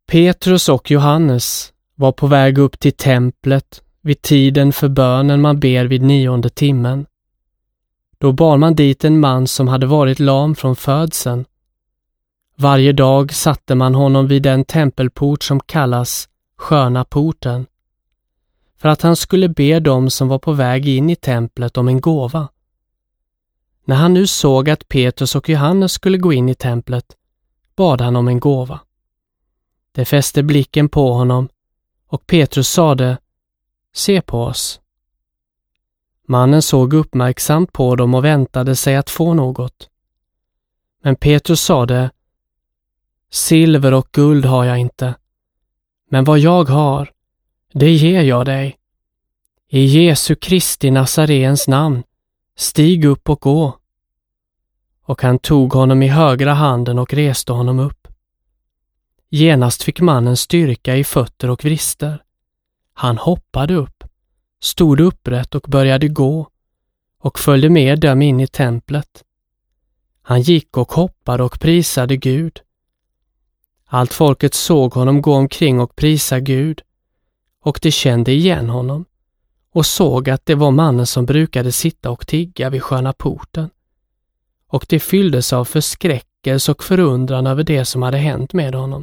Petrus och Johannes var på väg upp till templet vid tiden för bönen man ber vid 9:e timmen. Då bar man dit en man som hade varit lam från födseln. Varje dag satte man honom vid den tempelport som kallas Sköna porten, för att han skulle be dem som var på väg in i templet om en gåva. När han nu såg att Petrus och Johannes skulle gå in i templet, bad han om en gåva. Det fäste blicken på honom, och Petrus sade: "Se på oss." Mannen såg uppmärksamt på dem och väntade sig att få något. Men Petrus sade: "Silver och guld har jag inte, men vad jag har, det ger jag dig. I Jesu Kristi Nazarens namn, stig upp och gå." Och han tog honom i högra handen och reste honom upp. Genast fick mannen styrka i fötter och vrister. Han hoppade upp, stod upprätt och började gå, och följde med dem in i templet. Han gick och hoppade och prisade Gud. Allt folket såg honom gå omkring och prisa Gud, och de kände igen honom och såg att det var mannen som brukade sitta och tigga vid Sköna porten. Och de fylldes av förskräckelse och förundran över det som hade hänt med honom.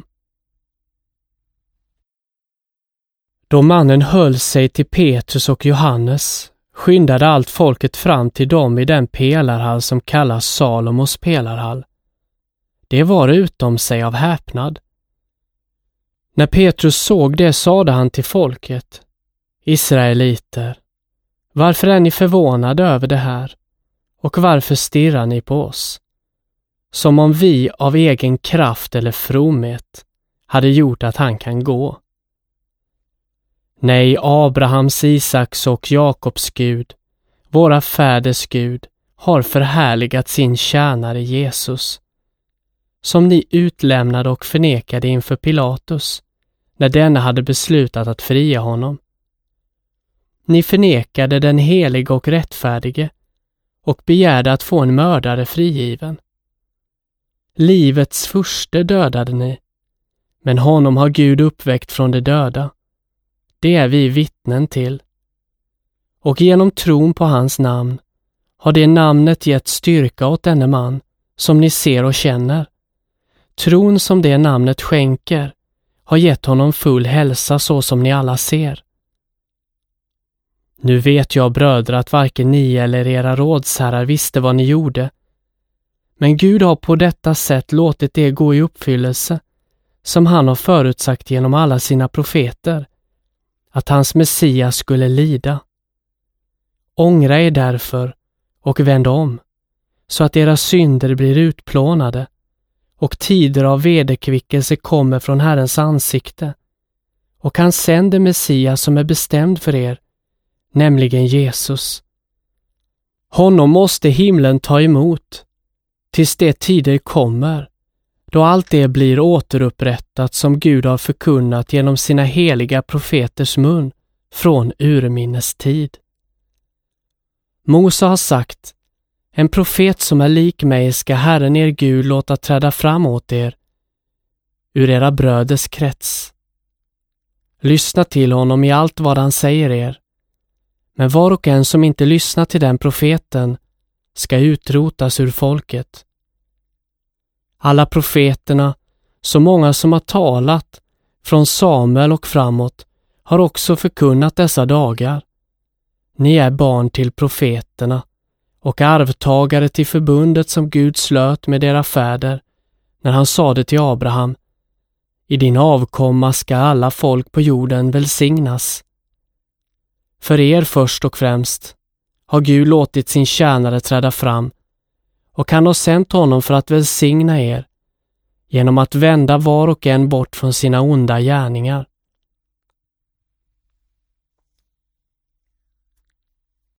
Då mannen höll sig till Petrus och Johannes, skyndade allt folket fram till dem i den pelarhall som kallas Salomos pelarhall. Det var utom sig av häpnad. När Petrus såg det sade han till folket: "Israeliter, varför är ni förvånade över det här? Och varför stirrar ni på oss? Som om vi av egen kraft eller fromhet hade gjort att han kan gå. Nej, Abrahams, Isaks och Jakobs Gud, våra fäders Gud, har förhärligat sin tjänare Jesus, som ni utlämnade och förnekade inför Pilatus, när denne hade beslutat att fria honom. Ni förnekade den helige och rättfärdige och begärde att få en mördare frigiven. Livets furste dödade ni, men honom har Gud uppväckt från de döda. Det är vi vittnen till. Och genom tron på hans namn har det namnet gett styrka åt denne man, som ni ser och känner. Tron som det namnet skänker har gett honom full hälsa, så som ni alla ser. Nu vet jag, bröder, att varken ni eller era rådsherrar visste vad ni gjorde. Men Gud har på detta sätt låtit det gå i uppfyllelse, som han har förutsagt genom alla sina profeter, att hans Messias skulle lida. Ångra er därför och vänd om, så att era synder blir utplånade och tider av vederkvickelse kommer från Herrens ansikte, och han sänder Messias som är bestämd för er, nämligen Jesus. Honom måste himlen ta emot, tills det tider kommer, då allt det blir återupprättat som Gud har förkunnat genom sina heliga profeters mun från urminnes tid. Mose har sagt: "En profet som är lik mig ska Herren er Gud låta träda fram åt er ur era bröders krets. Lyssna till honom i allt vad han säger er. Men var och en som inte lyssnar till den profeten ska utrotas ur folket." Alla profeterna, så många som har talat, från Samuel och framåt, har också förkunnat dessa dagar. Ni är barn till profeterna och arvtagare till förbundet som Gud slöt med era fäder, när han sade till Abraham: "I din avkomma ska alla folk på jorden välsignas." För er först och främst har Gud låtit sin tjänare träda fram, och han har sänt honom för att välsigna er, genom att vända var och en bort från sina onda gärningar.